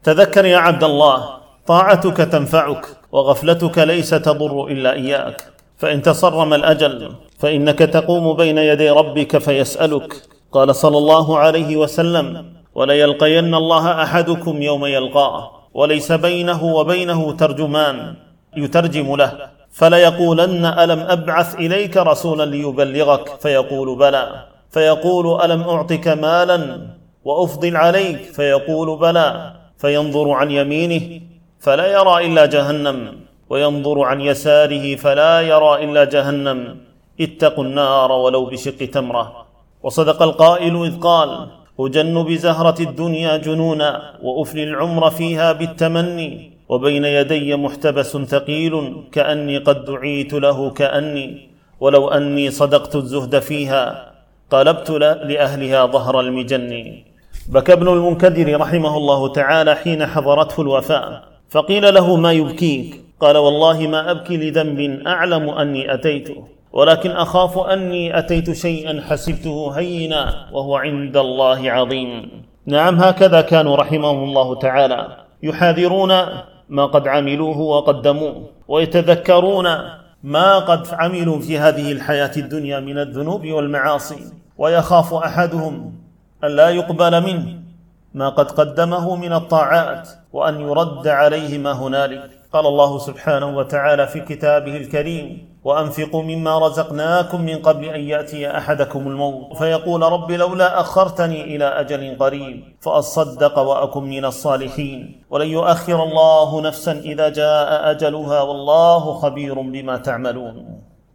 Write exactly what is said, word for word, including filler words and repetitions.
تذكر يا عبد الله، طاعتك تنفعك وغفلتك ليس تضر إلا إياك، فإن تصرم الأجل فإنك تقوم بين يدي ربك فيسألك. قال صلى الله عليه وسلم: وليلقين الله أحدكم يوم يلقاه وليس بينه وبينه ترجمان يترجم له، فليقولن: ألم أبعث إليك رسولا ليبلغك؟ فيقول: بلى. فيقول: ألم أعطك مالا وأفضل عليك؟ فيقول: بلى. فينظر عن يمينه فلا يرى إلا جهنم، وينظر عن يساره فلا يرى إلا جهنم. اتقوا النار ولو بشق تمرة. وصدق القائل إذ قال: أجن بزهرة الدنيا جنونا وأفني العمر فيها بالتمني، وبين يدي محتبس ثقيل كأني قد دعيت له كأني، ولو أني صدقت الزهد فيها قلبت لأهلها ظهر المجن. بكى ابن المنكدر رحمه الله تعالى حين حضرته الوفاة، فقيل له: ما يبكيك؟ قال: والله ما أبكي لذنب أعلم أني أتيته، ولكن أخاف أني أتيت شيئا حسبته هينا وهو عند الله عظيم. نعم، هكذا كانوا رحمهم الله تعالى، يحاذرون ما قد عملوه وقدموه، ويتذكرون ما قد عملوا في هذه الحياة الدنيا من الذنوب والمعاصي، ويخاف أحدهم أن لا يقبل منه ما قد قدمه من الطاعات وأن يرد عليه ما هنالك. قال الله سبحانه وتعالى في كتابه الكريم: وأنفقوا مما رزقناكم من قبل أن يأتي أحدكم الموت فيقول: رب لولا أخرتني إلى أجل قريب فأصدق وأكن من الصالحين، ولن يؤخر الله نفسا إذا جاء أجلها والله خبير بما تعملون.